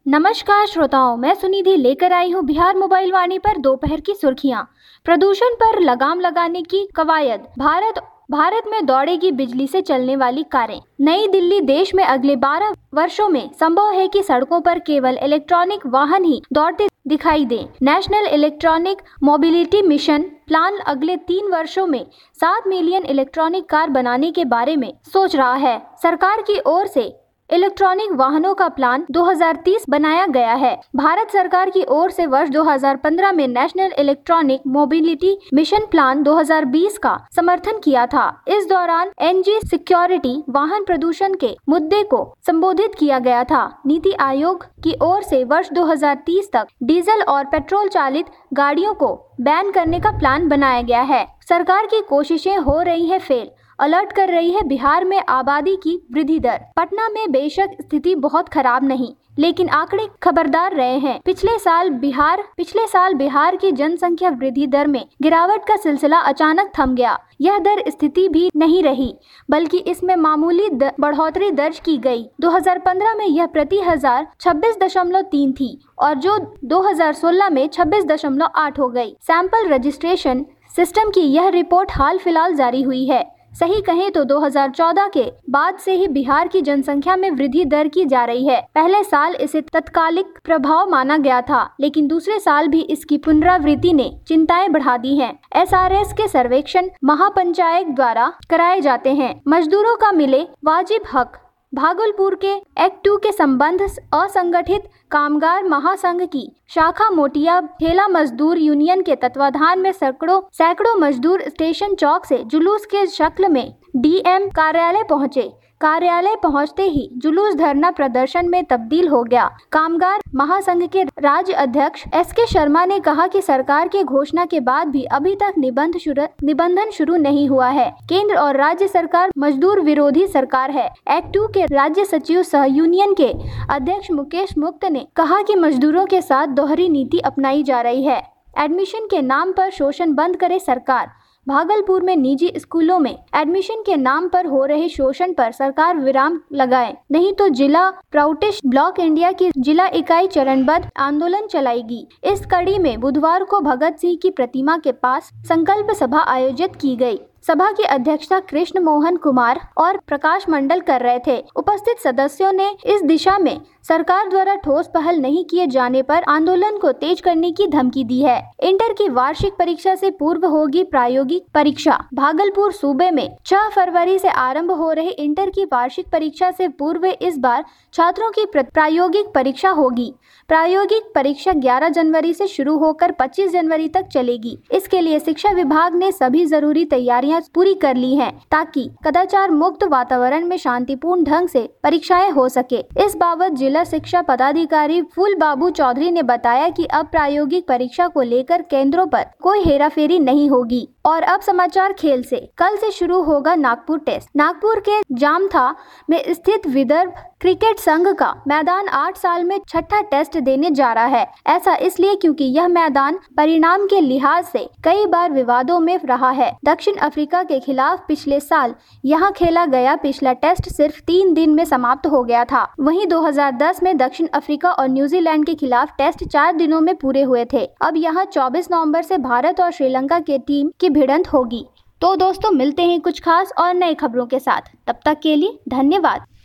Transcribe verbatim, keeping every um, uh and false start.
नमस्कार श्रोताओं, मैं सुनिधि लेकर आई हूँ बिहार मोबाइल वाणी पर दोपहर की सुर्खियाँ। प्रदूषण पर लगाम लगाने की कवायद। भारत भारत में दौड़ेगी बिजली से चलने वाली कारें। नई दिल्ली। देश में अगले बारह वर्षों में संभव है कि सड़कों पर केवल इलेक्ट्रॉनिक वाहन ही दौड़ते दिखाई दें। National electronic mobility mission plan अगले तीन वर्षों में सात मिलियन इलेक्ट्रॉनिक कार बनाने के बारे में सोच रहा है। सरकार की ओर से इलेक्ट्रॉनिक वाहनों का प्लान दो हज़ार तीस बनाया गया है। भारत सरकार की ओर से वर्ष दो हज़ार पंद्रह में national electronic mobility mission plan दो हज़ार बीस का समर्थन किया था। इस दौरान एनजी सिक्योरिटी वाहन प्रदूषण के मुद्दे को संबोधित किया गया था। नीति आयोग की ओर से वर्ष दो हज़ार तीस तक डीजल और पेट्रोल चालित गाड़ियों को बैन करने का प्लान बनाया गया है। सरकार की कोशिशें हो रही है फेल। अलर्ट कर रही है बिहार में आबादी की वृद्धि दर। पटना में बेशक स्थिति बहुत खराब नहीं, लेकिन आंकड़े खबरदार रहे हैं। पिछले साल बिहार पिछले साल बिहार की जनसंख्या वृद्धि दर में गिरावट का सिलसिला अचानक थम गया। यह दर स्थिति भी नहीं रही, बल्कि इसमें मामूली बढ़ोतरी दर्ज की गई। दो हज़ार पंद्रह में यह प्रति हजार छब्बीस दशमलव तीन थी और जो दो हज़ार सोलह में छब्बीस दशमलव आठ हो गई। सैंपल रजिस्ट्रेशन सिस्टम की यह रिपोर्ट हाल फिलहाल जारी हुई है। सही कहें तो दो हज़ार चौदह के बाद से ही बिहार की जनसंख्या में वृद्धि दर की जा रही है। पहले साल इसे तत्कालिक प्रभाव माना गया था, लेकिन दूसरे साल भी इसकी पुनरावृत्ति ने चिंताएं बढ़ा दी हैं। एसआरएस के सर्वेक्षण महापंचायत द्वारा कराए जाते हैं। मजदूरों का मिले वाजिब हक। भागलपुर के एक्ट टू के संबंध असंगठित कामगार महासंघ की शाखा मोटिया ठेला मजदूर यूनियन के तत्वाधान में सैकड़ों सैकड़ों मजदूर स्टेशन चौक से जुलूस के शक्ल में डीएम कार्यालय पहुंचे। कार्यालय पहुंचते ही जुलूस धरना प्रदर्शन में तब्दील हो गया। कामगार महासंघ के राज्य अध्यक्ष एस के शर्मा ने कहा कि सरकार के घोषणा के बाद भी अभी तक निबंध शुरू निबंधन शुरू नहीं हुआ है। केंद्र और राज्य सरकार मजदूर विरोधी सरकार है। एक्ट टू के राज्य सचिव सह यूनियन के अध्यक्ष मुकेश मुक्त ने कहा कि मजदूरों के साथ दोहरी नीति अपनाई जा रही है। एडमिशन के नाम पर शोषण बंद करे सरकार। भागलपुर में निजी स्कूलों में एडमिशन के नाम पर हो रहे शोषण पर सरकार विराम लगाए, नहीं तो जिला प्राउटिस्ट ब्लॉक इंडिया की जिला इकाई चरणबद्ध आंदोलन चलाएगी। इस कड़ी में बुधवार को भगत सिंह की प्रतिमा के पास संकल्प सभा आयोजित की गई। सभा की अध्यक्षता कृष्ण मोहन कुमार और प्रकाश मंडल कर रहे थे। उपस्थित सदस्यों ने इस दिशा में सरकार द्वारा ठोस पहल नहीं किए जाने पर आंदोलन को तेज करने की धमकी दी है। इंटर की वार्षिक परीक्षा से पूर्व होगी प्रायोगिक परीक्षा। भागलपुर सूबे में छह फरवरी से आरंभ हो रहे इंटर की वार्षिक परीक्षा से पूर्व इस बार छात्रों की प्रायोगिक परीक्षा होगी। प्रायोगिक परीक्षा ग्यारह जनवरी से शुरू होकर पच्चीस जनवरी तक चलेगी। इसके लिए शिक्षा विभाग ने सभी जरूरी तैयारियां पूरी कर ली हैं, ताकि कदाचार मुक्त वातावरण में शांतिपूर्ण ढंग से परीक्षाएं हो सके। इस बाबत जिला शिक्षा पदाधिकारी फूल बाबू चौधरी ने बताया कि अब प्रायोगिक परीक्षा को लेकर केंद्रों पर कोई हेराफेरी नहीं होगी। और अब समाचार खेल से। कल से शुरू होगा नागपुर टेस्ट। नागपुर के जामथा में स्थित विदर्भ क्रिकेट संघ का मैदान आठ साल में छठा टेस्ट देने जा रहा है। ऐसा इसलिए क्योंकि यह मैदान परिणाम के लिहाज से कई बार विवादों में रहा है। दक्षिण अफ्रीका के खिलाफ पिछले साल यहां खेला गया पिछला टेस्ट सिर्फ तीन दिन में समाप्त हो गया था। वहीं दो हज़ार दस में दक्षिण अफ्रीका और न्यूजीलैंड के खिलाफ टेस्ट चार दिनों में पूरे हुए थे। अब यहां चौबीस नवंबर से भारत और श्रीलंका के टीम की भिड़ंत होगी। तो दोस्तों, मिलते हैं कुछ खास और नई खबरों के साथ। तब तक के लिए धन्यवाद।